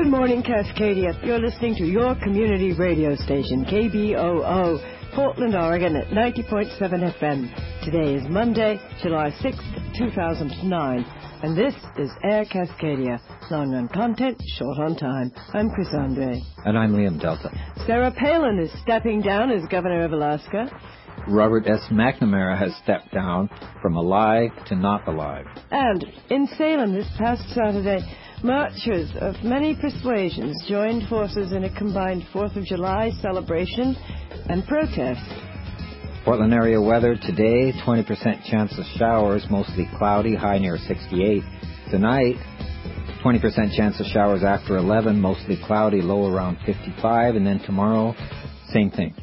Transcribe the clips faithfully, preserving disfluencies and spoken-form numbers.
Good morning, Cascadia. You're listening to your community radio station, K B O O, Portland, Oregon, at ninety point seven F M. Today is Monday, July sixth, two thousand nine, and this is Air Cascadia. Long-run content, short on time. I'm Chris Andre. And I'm Liam Delta. Sarah Palin is stepping down as governor of Alaska. Robert S. McNamara has stepped down from alive to not alive. And in Salem this past Saturday, marchers of many persuasions joined forces in a combined fourth of July celebration and protest. Portland area weather today, twenty percent chance of showers, mostly cloudy, high near sixty-eight. Tonight, twenty percent chance of showers after eleven, mostly cloudy, low around fifty-five. And then tomorrow, same thing.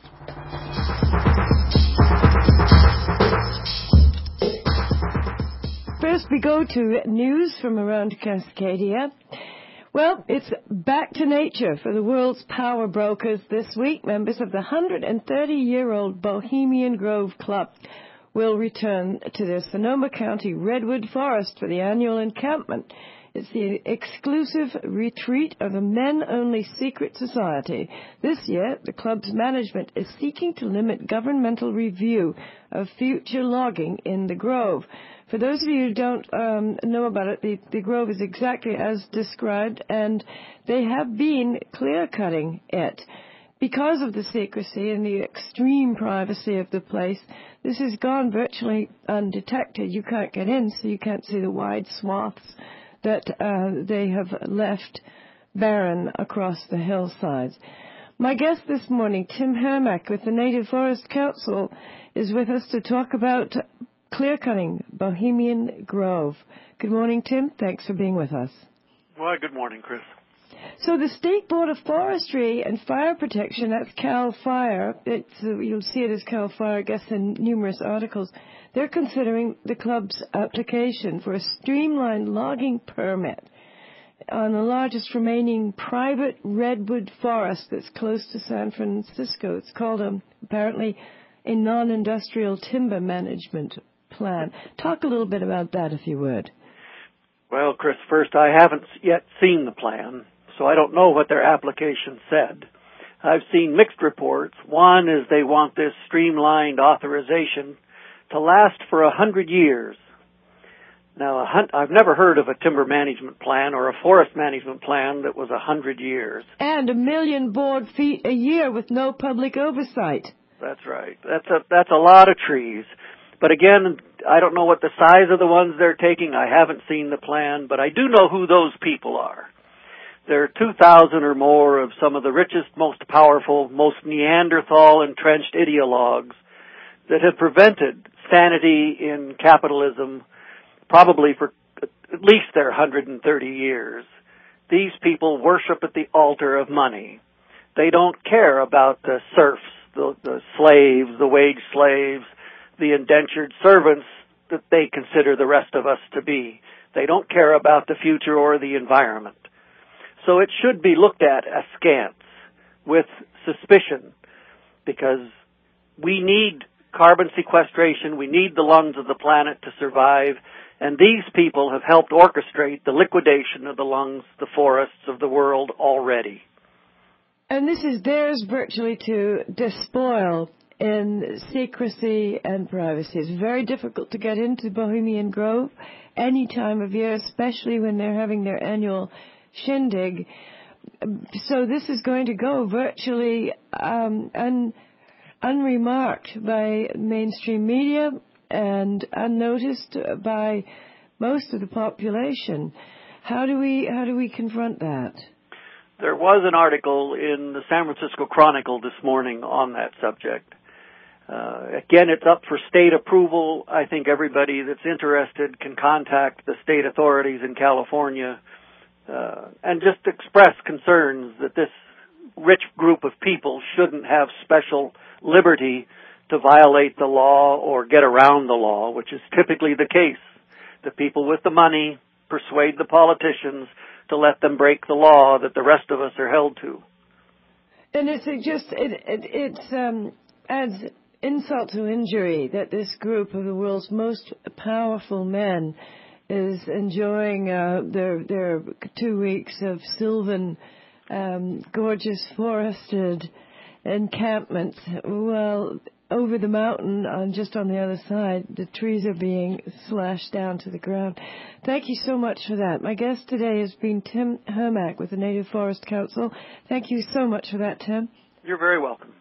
First, we go to news from around Cascadia. Well, it's back to nature for the world's power brokers this week. Members of the one hundred thirty-year-old Bohemian Grove Club will return to their Sonoma County Redwood Forest for the annual encampment. It's the exclusive retreat of a men-only secret society. This year, the club's management is seeking to limit governmental review of future logging in the Grove. For those of you who don't um, know about it, the, the Grove is exactly as described, and they have been clear-cutting it. Because of the secrecy and the extreme privacy of the place, this has gone virtually undetected. You can't get in, so you can't see the wide swaths that uh, they have left barren across the hillsides. My guest this morning, Tim Hermack with the Native Forest Council, is with us to talk about clear-cutting Bohemian Grove. Good morning, Tim. Thanks for being with us. Well, good morning, Chris. So the State Board of Forestry and Fire Protection, that's CAL FIRE, it's, uh, you'll see it as CAL FIRE, I guess, in numerous articles. They're considering the club's application for a streamlined logging permit on the largest remaining private redwood forest that's close to San Francisco. It's called, um, apparently, a non-industrial timber management plan. Talk a little bit about that, if you would. Well, Chris, first, I haven't yet seen the plan, so I don't know what their application said. I've seen mixed reports. One is they want this streamlined authorization to last for a hundred years. Now, I've never heard of a timber management plan or a forest management plan that was a hundred years. And a million board feet a year with no public oversight. That's right. That's a that's a lot of trees. But again, I don't know what the size of the ones they're taking. I haven't seen the plan, but I do know who those people are. There are two thousand or more of some of the richest, most powerful, most Neanderthal entrenched ideologues that have prevented sanity in capitalism probably for at least their one hundred thirty years. These people worship at the altar of money. They don't care about the serfs, the, the slaves, the wage slaves, the indentured servants that they consider the rest of us to be. They don't care about the future or the environment. So it should be looked at askance, with suspicion, because we need carbon sequestration, we need the lungs of the planet to survive, and these people have helped orchestrate the liquidation of the lungs, the forests of the world already. And this is theirs virtually to despoil in secrecy and privacy. It's very difficult to get into Bohemian Grove any time of year, especially when they're having their annual shindig. So this is going to go virtually um, un, unremarked by mainstream media and unnoticed by most of the population. How do we how do we confront that? There was an article in the San Francisco Chronicle this morning on that subject. Uh, again, it's up for state approval. I think everybody that's interested can contact the state authorities in California uh, and just express concerns that this rich group of people shouldn't have special liberty to violate the law or get around the law, which is typically the case. The people with the money persuade the politicians to let them break the law that the rest of us are held to. And it's just, it, it it's, um, adds insult to injury that this group of the world's most powerful men is enjoying uh, their their two weeks of sylvan, um, gorgeous forested encampments. Well, over the mountain, on just on the other side, the trees are being slashed down to the ground. Thank you so much for that. My guest today has been Tim Hermack with the Native Forest Council. Thank you so much for that, Tim. You're very welcome.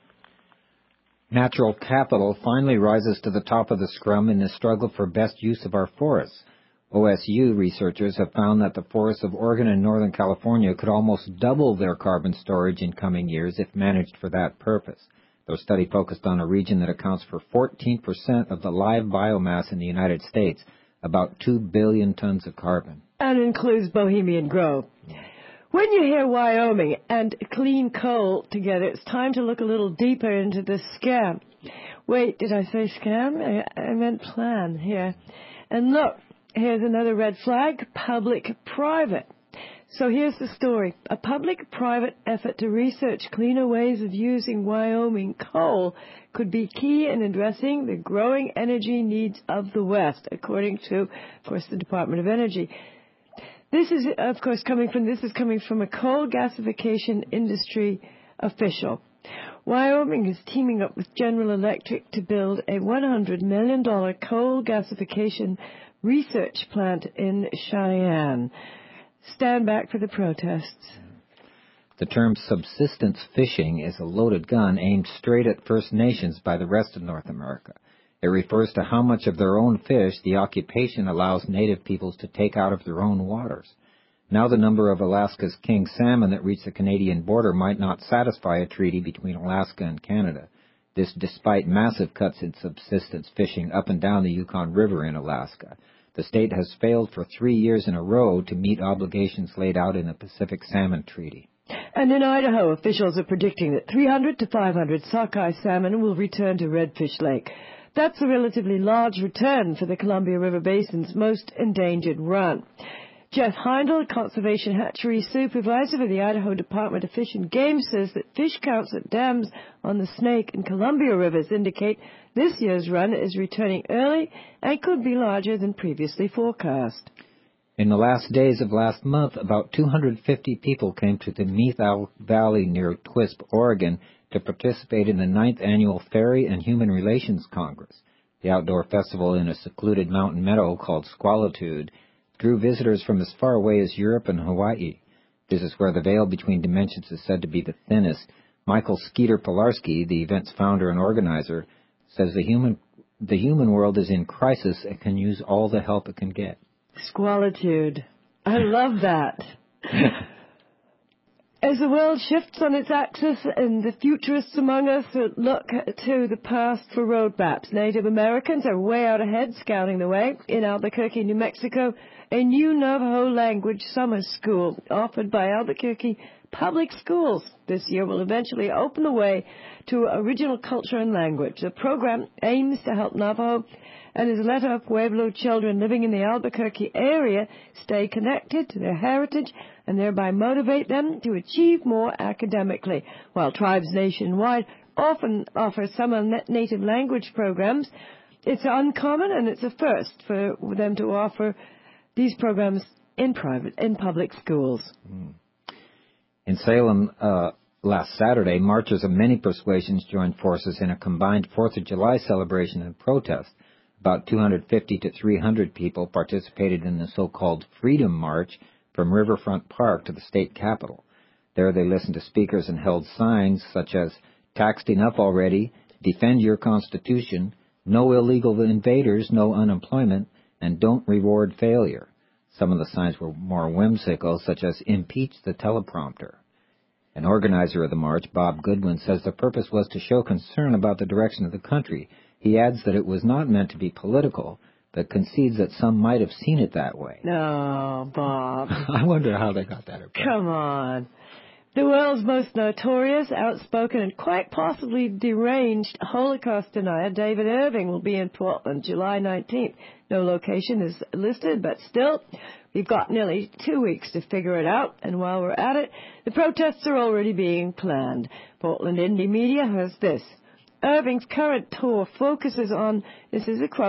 Natural capital finally rises to the top of the scrum in the struggle for best use of our forests. O S U researchers have found that the forests of Oregon and Northern California could almost double their carbon storage in coming years if managed for that purpose. Their study focused on a region that accounts for fourteen percent of the live biomass in the United States, about two billion tons of carbon. And includes Bohemian Grove. When you hear Wyoming and clean coal together, it's time to look a little deeper into the scam. Wait, did I say scam? I, I meant plan here. And look, here's another red flag, public-private. So here's the story. A public-private effort to research cleaner ways of using Wyoming coal could be key in addressing the growing energy needs of the West, according to, of course, the Department of Energy. This is, of course, coming from this is coming from a coal gasification industry official. Wyoming is teaming up with General Electric to build a one hundred million dollars coal gasification research plant in Cheyenne. Stand back for the protests. The term subsistence fishing is a loaded gun aimed straight at First Nations by the rest of North America. It refers to how much of their own fish the occupation allows Native peoples to take out of their own waters. Now the number of Alaska's king salmon that reach the Canadian border might not satisfy a treaty between Alaska and Canada. This despite massive cuts in subsistence fishing up and down the Yukon River in Alaska. The state has failed for three years in a row to meet obligations laid out in the Pacific Salmon Treaty. And in Idaho, officials are predicting that three hundred to five hundred sockeye salmon will return to Redfish Lake. That's a relatively large return for the Columbia River Basin's most endangered run. Jeff Heindel, Conservation Hatchery Supervisor for the Idaho Department of Fish and Game, says that fish counts at dams on the Snake and Columbia Rivers indicate this year's run is returning early and could be larger than previously forecast. In the last days of last month, about two hundred fifty people came to the Meath Valley near Twisp, Oregon, to participate in the ninth Annual Fairy and Human Relations Congress. The outdoor festival in a secluded mountain meadow called Squalitude drew visitors from as far away as Europe and Hawaii. This is where the veil between dimensions is said to be the thinnest. Michael Skeeter-Pilarski, the event's founder and organizer, says the human the human world is in crisis and can use all the help it can get. Squalitude. I love that. As the world shifts on its axis and the futurists among us look to the past for roadmaps, Native Americans are way out ahead, scouting the way. In Albuquerque, New Mexico, a new Navajo language summer school offered by Albuquerque Public Schools this year will eventually open the way to original culture and language. The program aims to help Navajo and his Leta Pueblo children living in the Albuquerque area stay connected to their heritage and thereby motivate them to achieve more academically. While tribes nationwide often offer summer native language programs, it's uncommon and it's a first for them to offer these programs in private, in public schools. Mm. In Salem uh, last Saturday, marchers of many persuasions joined forces in a combined fourth of July celebration and protest. About two hundred fifty to three hundred people participated in the so-called Freedom March from Riverfront Park to the state capitol. There they listened to speakers and held signs such as, "Taxed enough already," "Defend your Constitution," "No illegal invaders, no unemployment," and "Don't reward failure." Some of the signs were more whimsical, such as, "Impeach the teleprompter." An organizer of the march, Bob Goodwin, says the purpose was to show concern about the direction of the country. He adds that it was not meant to be political, but concedes that some might have seen it that way. No, Bob. I wonder how they got that. Come on. The world's most notorious, outspoken, and quite possibly deranged Holocaust denier, David Irving, will be in Portland July nineteenth. No location is listed, but still, we've got nearly two weeks to figure it out. And while we're at it, the protests are already being planned. Portland Indie Media has this. Irving's current tour focuses on, this is a quote,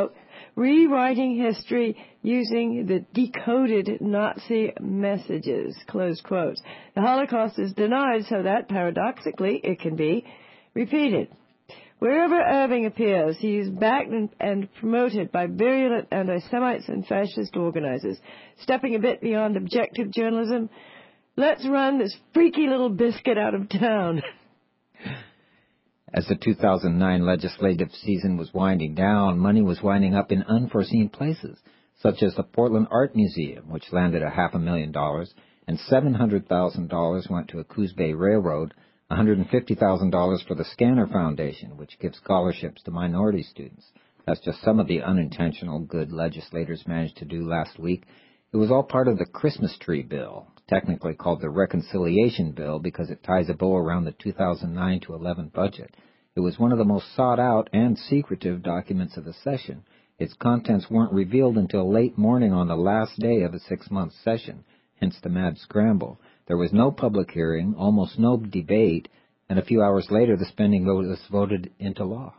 rewriting history using the decoded Nazi messages, close quote. The Holocaust is denied so that, paradoxically, it can be repeated. Wherever Irving appears, he is backed and, and promoted by virulent anti-Semites and fascist organizers. Stepping a bit beyond objective journalism, let's run this freaky little biscuit out of town. As the two thousand nine legislative season was winding down, money was winding up in unforeseen places, such as the Portland Art Museum, which landed a half a million dollars, and seven hundred thousand dollars went to a Coos Bay Railroad, one hundred fifty thousand dollars for the Scanner Foundation, which gives scholarships to minority students. That's just some of the unintentional good legislators managed to do last week. It was all part of the Christmas tree bill, technically called the Reconciliation Bill because it ties a bow around the two thousand nine to eleven budget. It was one of the most sought-out and secretive documents of the session. Its contents weren't revealed until late morning on the last day of a six-month session, hence the mad scramble. There was no public hearing, almost no debate, and a few hours later the spending vote was voted into law.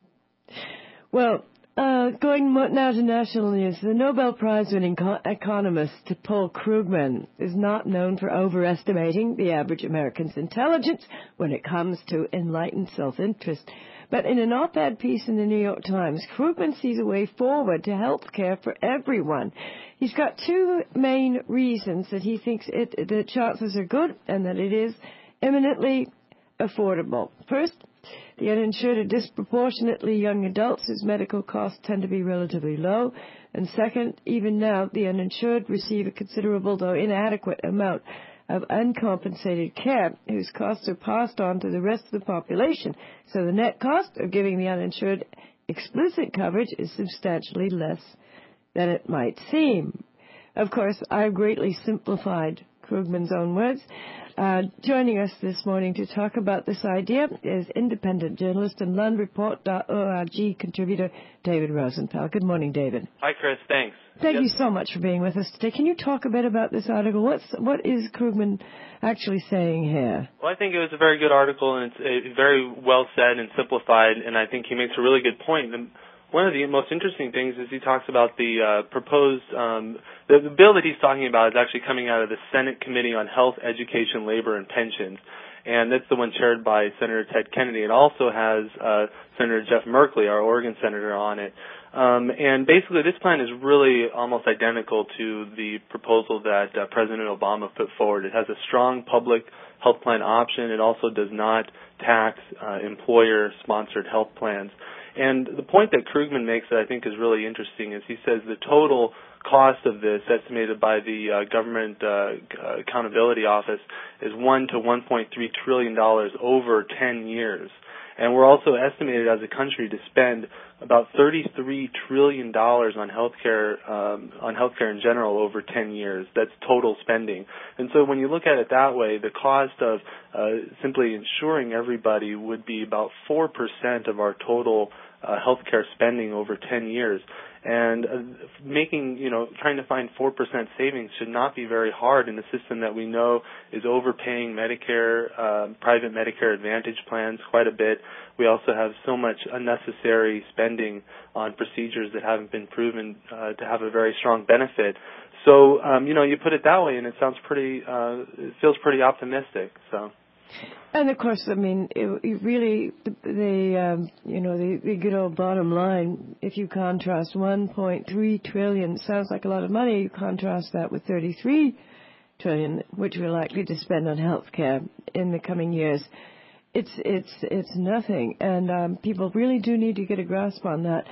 Well, uh, going now to national news, the Nobel Prize-winning co- economist Paul Krugman is not known for overestimating the average American's intelligence when it comes to enlightened self-interest. But in an op-ed piece in the New York Times, Krugman sees a way forward to health care for everyone. He's got two main reasons that he thinks it, the chances are good and that it is eminently affordable. First, the uninsured are disproportionately young adults whose medical costs tend to be relatively low. And second, even now, the uninsured receive a considerable, though inadequate, amount of uncompensated care, whose costs are passed on to the rest of the population. So the net cost of giving the uninsured explicit coverage is substantially less than it might seem. Of course, I've greatly simplified Krugman's own words. Uh, joining us this morning to talk about this idea is independent journalist and land report dot org contributor David Rosenfeld. Good morning, David. Hi, Chris. Thanks. Thank yep. you so much for being with us today. Can you talk a bit about this article? What's, what is Krugman actually saying here? Well, I think it was a very good article, and it's uh, very well said and simplified, and I think he makes a really good point. And one of the most interesting things is he talks about the uh, proposed, um, the, the bill that he's talking about is actually coming out of the Senate Committee on Health, Education, Labor, and Pensions. And that's the one chaired by Senator Ted Kennedy. It also has uh, Senator Jeff Merkley, our Oregon senator, on it. Um, and basically this plan is really almost identical to the proposal that uh, President Obama put forward. It has a strong public health plan option. It also does not tax uh, employer-sponsored health plans. And the point that Krugman makes that I think is really interesting is he says the total cost of this, estimated by the uh, Government uh, Accountability Office, is one to one point three trillion dollars over ten years. And we're also estimated as a country to spend about thirty-three trillion dollars on healthcare, um, on healthcare in general over ten years. That's total spending. And so when you look at it that way, the cost of uh, simply insuring everybody would be about four percent of our total uh, healthcare spending over ten years. And uh, making, you know, trying to find four percent savings should not be very hard in a system that we know is overpaying Medicare, uh, private Medicare Advantage plans quite a bit. We also have so much unnecessary spending on procedures that haven't been proven uh, to have a very strong benefit. So, um, you know, you put it that way, and it sounds pretty, uh, it feels pretty optimistic. So. And of course, I mean, it, it really, the, the um, you know, the, the good old bottom line, if you contrast one point three trillion, sounds like a lot of money. You contrast that with thirty-three trillion, which we're likely to spend on health care in the coming years. It's, it's, it's nothing. And um, people really do need to get a grasp on that.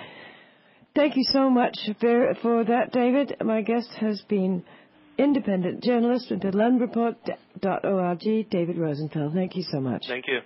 Thank you so much for, for that, David. My guest has been independent journalist with the land report dot org, David Rosenfeld. Thank you so much. Thank you.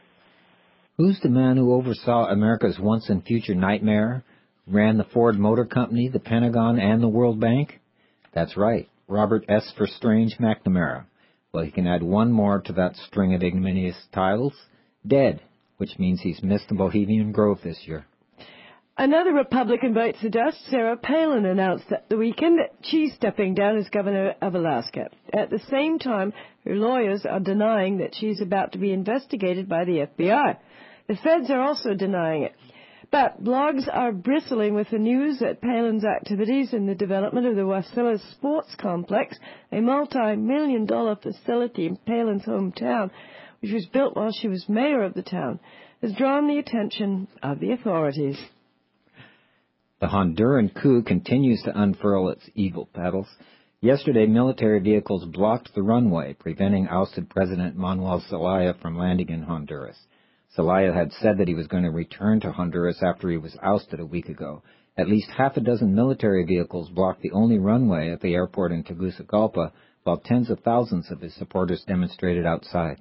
Who's the man who oversaw America's once and future nightmare, ran the Ford Motor Company, the Pentagon, and the World Bank? That's right, Robert S. for Strange McNamara. Well, he can add one more to that string of ignominious titles, dead, which means he's missed the Bohemian Grove this year. Another Republican bites the dust. Sarah Palin announced at the weekend that she's stepping down as governor of Alaska. At the same time, her lawyers are denying that she's about to be investigated by the F B I. The feds are also denying it. But blogs are bristling with the news that Palin's activities in the development of the Wasilla Sports Complex, a multi-million dollar facility in Palin's hometown, which was built while she was mayor of the town, has drawn the attention of the authorities. The Honduran coup continues to unfurl its eagle petals. Yesterday, military vehicles blocked the runway, preventing ousted President Manuel Zelaya from landing in Honduras. Zelaya had said that he was going to return to Honduras after he was ousted a week ago. At least half a dozen military vehicles blocked the only runway at the airport in Tegucigalpa, while tens of thousands of his supporters demonstrated outside.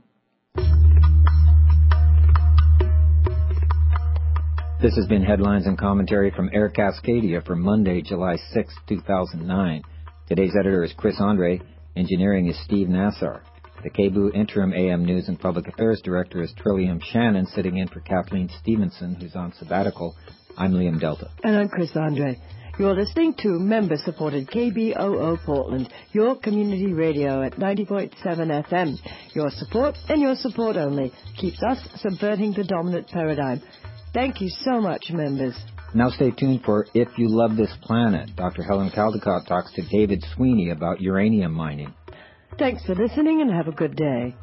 This has been Headlines and Commentary from Air Cascadia for Monday, July sixth, two thousand nine. Today's editor is Chris Andre. Engineering is Steve Nassar. The K B O Interim A M News and Public Affairs Director is Trillium Shannon, sitting in for Kathleen Stevenson, who's on sabbatical. I'm Liam Delta. And I'm Chris Andre. You're listening to member-supported K B O O Portland, your community radio at ninety point seven F M. Your support and your support only keeps us subverting the dominant paradigm. Thank you so much, members. Now stay tuned for If You Love This Planet. Doctor Helen Caldecott talks to David Sweeney about uranium mining. Thanks for listening and have a good day.